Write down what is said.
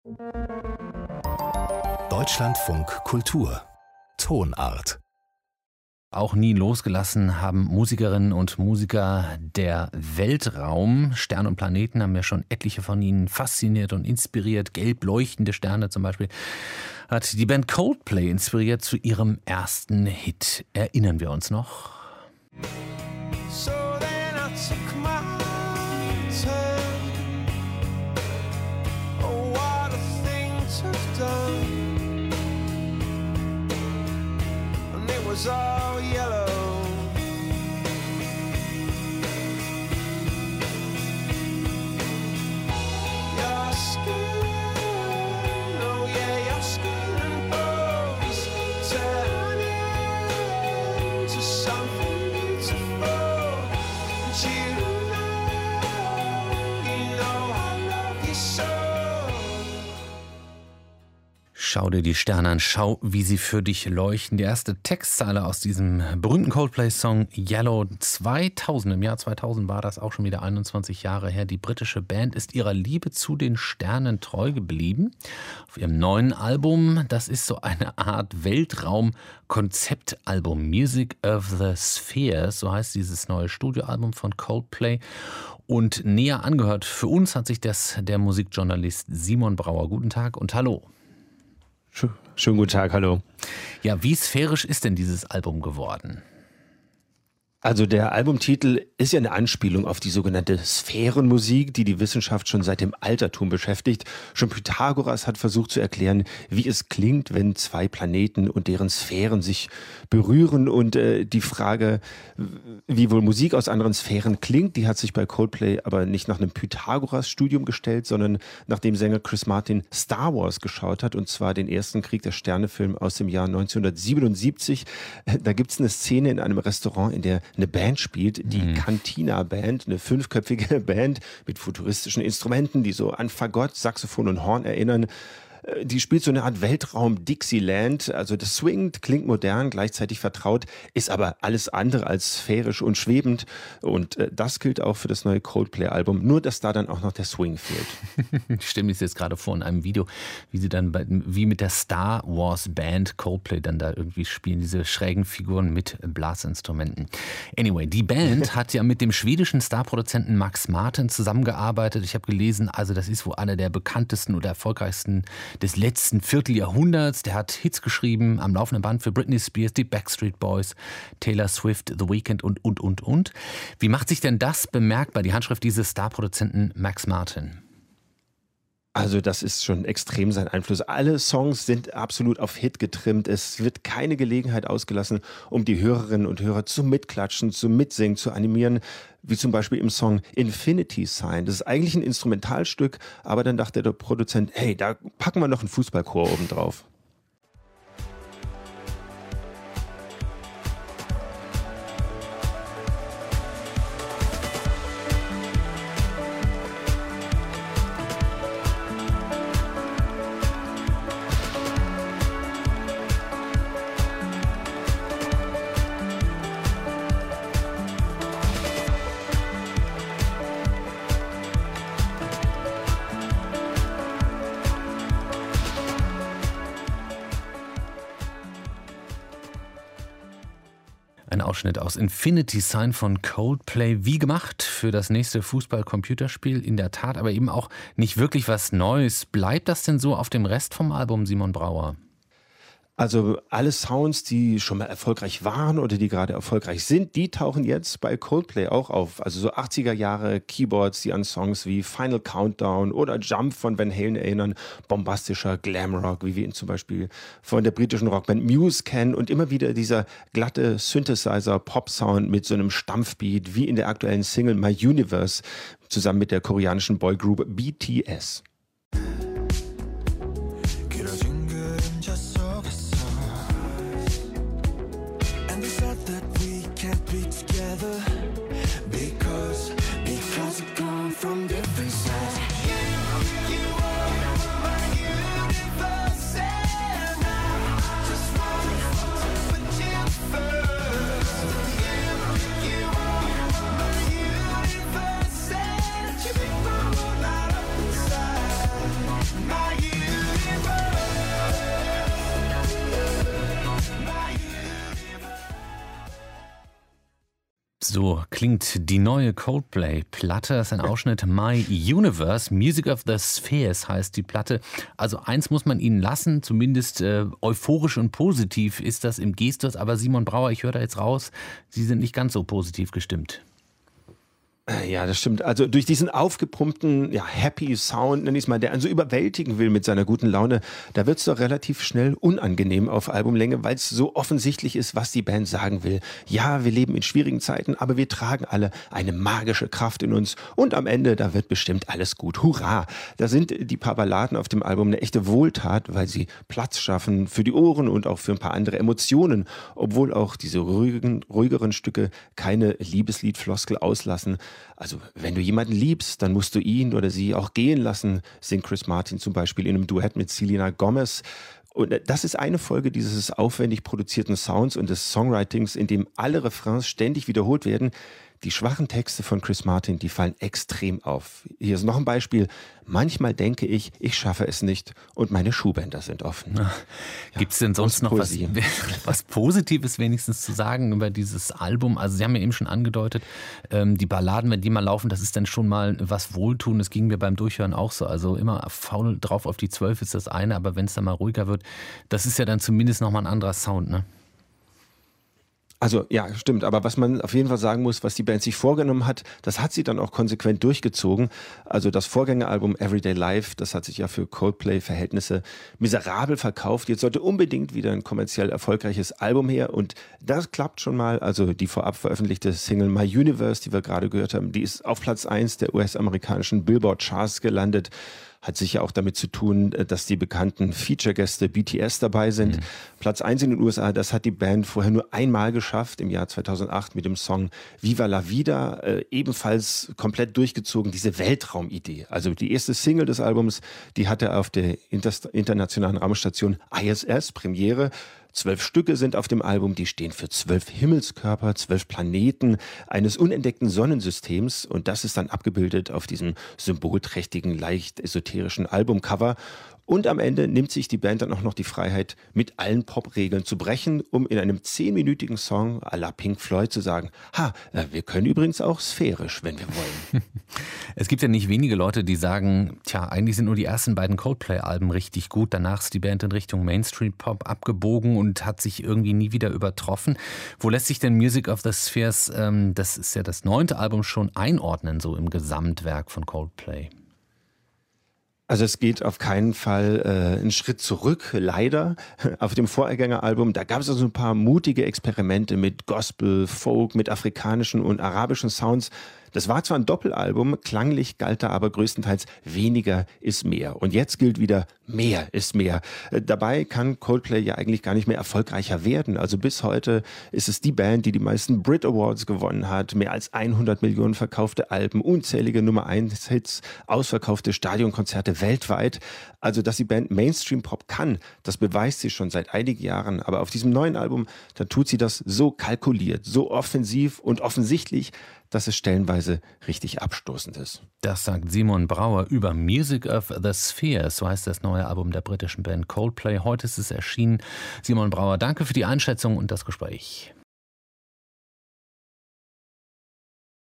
Deutschlandfunk Kultur Tonart. Auch nie losgelassen haben Musikerinnen und Musiker der Weltraum. Sterne und Planeten haben ja schon etliche von ihnen fasziniert und inspiriert. Gelb leuchtende Sterne zum Beispiel hat die Band Coldplay inspiriert zu ihrem ersten Hit. Erinnern wir uns noch? So then I took my turn. Oh, what a thing to have done. And it was all yellow. Your skin, oh yeah, your skin and bones turning into something beautiful. And you know I love you so. Schau dir die Sterne an, schau, wie sie für dich leuchten. Die erste Textzeile aus diesem berühmten Coldplay-Song Yellow 2000. Im Jahr 2000 war das auch schon wieder 21 Jahre her. Die britische Band ist ihrer Liebe zu den Sternen treu geblieben. Auf ihrem neuen Album, das ist so eine Art Weltraum-Konzeptalbum. Music of the Spheres, so heißt dieses neue Studioalbum von Coldplay. Und näher angehört für uns hat sich das der Musikjournalist Simon Brauer. Guten Tag und hallo. Schönen guten Tag, hallo. Ja, wie sphärisch ist denn dieses Album geworden? Also der Albumtitel ist ja eine Anspielung auf die sogenannte Sphärenmusik, die die Wissenschaft schon seit dem Altertum beschäftigt. Schon Pythagoras hat versucht zu erklären, wie es klingt, wenn zwei Planeten und deren Sphären sich berühren. Und die Frage, wie wohl Musik aus anderen Sphären klingt, die hat sich bei Coldplay aber nicht nach einem Pythagoras-Studium gestellt, sondern nachdem Sänger Chris Martin Star Wars geschaut hat, und zwar den ersten Krieg der Sterne-Film aus dem Jahr 1977. Da gibt es eine Szene in einem Restaurant, in der eine Band spielt, die Cantina Band, eine 5-köpfige Band mit futuristischen Instrumenten, die so an Fagott, Saxophon und Horn erinnern. Die spielt so eine Art Weltraum-Dixieland, also das swingt, klingt modern, gleichzeitig vertraut, ist aber alles andere als sphärisch und schwebend, und das gilt auch für das neue Coldplay-Album, nur dass da dann auch noch der Swing fehlt. Ich stelle mir das jetzt gerade vor in einem Video, wie sie dann wie mit der Star Wars Band Coldplay dann da irgendwie spielen, diese schrägen Figuren mit Blasinstrumenten. Anyway, die Band hat ja mit dem schwedischen Starproduzenten Max Martin zusammengearbeitet. Ich habe gelesen, also das ist wohl einer der bekanntesten oder erfolgreichsten des letzten Vierteljahrhunderts. Der hat Hits geschrieben am laufenden Band für Britney Spears, die Backstreet Boys, Taylor Swift, The Weeknd und. Wie macht sich denn das bemerkbar, die Handschrift dieses Starproduzenten Max Martin? Also das ist schon extrem sein Einfluss. Alle Songs sind absolut auf Hit getrimmt. Es wird keine Gelegenheit ausgelassen, um die Hörerinnen und Hörer zu mitklatschen, zu mitsingen, zu animieren. Wie zum Beispiel im Song Infinity Sign. Das ist eigentlich ein Instrumentalstück, aber dann dachte der Produzent, hey, da packen wir noch einen Fußballchor oben drauf. Ein Ausschnitt aus Infinity Sign von Coldplay, wie gemacht für das nächste Fußball-Computerspiel, in der Tat, aber eben auch nicht wirklich was Neues. Bleibt das denn so auf dem Rest vom Album, Simon Brauer? Also alle Sounds, die schon mal erfolgreich waren oder die gerade erfolgreich sind, die tauchen jetzt bei Coldplay auch auf. Also so 80er Jahre Keyboards, die an Songs wie Final Countdown oder Jump von Van Halen erinnern. Bombastischer Glamrock, wie wir ihn zum Beispiel von der britischen Rockband Muse kennen. Und immer wieder dieser glatte Synthesizer-Pop-Sound mit so einem Stampfbeat, wie in der aktuellen Single My Universe, zusammen mit der koreanischen Boygroup BTS. So klingt die neue Coldplay-Platte. Das ist ein Ausschnitt My Universe. Music of the Spheres heißt die Platte. Also eins muss man ihnen lassen, zumindest euphorisch und positiv ist das im Gestus. Aber Simon Brauer, ich höre da jetzt raus, Sie sind nicht ganz so positiv gestimmt. Ja, das stimmt. Also durch diesen aufgepumpten, happy Sound, nenne ich es mal, der einen so überwältigen will mit seiner guten Laune, da wird es doch relativ schnell unangenehm auf Albumlänge, weil es so offensichtlich ist, was die Band sagen will. Ja, wir leben in schwierigen Zeiten, aber wir tragen alle eine magische Kraft in uns und am Ende, da wird bestimmt alles gut. Hurra! Da sind die paar Balladen auf dem Album eine echte Wohltat, weil sie Platz schaffen für die Ohren und auch für ein paar andere Emotionen, obwohl auch diese ruhigeren Stücke keine Liebesliedfloskel auslassen. Also wenn du jemanden liebst, dann musst du ihn oder sie auch gehen lassen, singt Chris Martin zum Beispiel in einem Duett mit Selena Gomez. Und das ist eine Folge dieses aufwendig produzierten Sounds und des Songwritings, in dem alle Refrains ständig wiederholt werden. Die schwachen Texte von Chris Martin, die fallen extrem auf. Hier ist noch ein Beispiel. Manchmal denke ich, ich schaffe es nicht und meine Schuhbänder sind offen. Gibt es denn sonst noch was Positives wenigstens zu sagen über dieses Album? Also Sie haben ja eben schon angedeutet, die Balladen, wenn die mal laufen, das ist dann schon mal was Wohltuendes. Das ging mir beim Durchhören auch so. Also immer faul drauf auf die 12 ist das eine, aber wenn es dann mal ruhiger wird, das ist ja dann zumindest nochmal ein anderer Sound, ne? Also ja, stimmt. Aber was man auf jeden Fall sagen muss, was die Band sich vorgenommen hat, das hat sie dann auch konsequent durchgezogen. Also das Vorgängeralbum Everyday Life, das hat sich ja für Coldplay-Verhältnisse miserabel verkauft. Jetzt sollte unbedingt wieder ein kommerziell erfolgreiches Album her und das klappt schon mal. Also die vorab veröffentlichte Single My Universe, die wir gerade gehört haben, die ist auf Platz 1 der US-amerikanischen Billboard-Charts gelandet. Hat sicher auch damit zu tun, dass die bekannten Feature-Gäste BTS dabei sind. Platz 1 in den USA, das hat die Band vorher nur einmal geschafft, im Jahr 2008 mit dem Song Viva la Vida, ebenfalls komplett durchgezogen, diese Weltraumidee. Also die erste Single des Albums, die hatte auf der internationalen Raumstation ISS Premiere. 12 Stücke sind auf dem Album, die stehen für 12 Himmelskörper, 12 Planeten eines unentdeckten Sonnensystems und das ist dann abgebildet auf diesem symbolträchtigen, leicht esoterischen Albumcover. Und am Ende nimmt sich die Band dann auch noch die Freiheit, mit allen Pop-Regeln zu brechen, um in einem 10-minütigen Song à la Pink Floyd zu sagen, wir können übrigens auch sphärisch, wenn wir wollen. Es gibt ja nicht wenige Leute, die sagen, eigentlich sind nur die ersten beiden Coldplay-Alben richtig gut. Danach ist die Band in Richtung Mainstream-Pop abgebogen und hat sich irgendwie nie wieder übertroffen. Wo lässt sich denn Music of the Spheres, das ist ja das 9. Album, schon einordnen, so im Gesamtwerk von Coldplay? Also es geht auf keinen Fall einen Schritt zurück, leider. Auf dem Vorgängeralbum, da gab es also ein paar mutige Experimente mit Gospel, Folk, mit afrikanischen und arabischen Sounds. Das war zwar ein Doppelalbum, klanglich galt da aber größtenteils weniger ist mehr. Und jetzt gilt wieder, mehr ist mehr. Dabei kann Coldplay ja eigentlich gar nicht mehr erfolgreicher werden. Also bis heute ist es die Band, die die meisten Brit Awards gewonnen hat, mehr als 100 Millionen verkaufte Alben, unzählige Nummer-1-Hits, ausverkaufte Stadionkonzerte weltweit. Also, dass die Band Mainstream-Pop kann, das beweist sie schon seit einigen Jahren. Aber auf diesem neuen Album, da tut sie das so kalkuliert, so offensiv und offensichtlich, dass es stellenweise richtig abstoßend ist. Das sagt Simon Brauer über Music of the Spheres, so heißt das neue Album der britischen Band Coldplay. Heute ist es erschienen. Simon Brauer, danke für die Einschätzung und das Gespräch.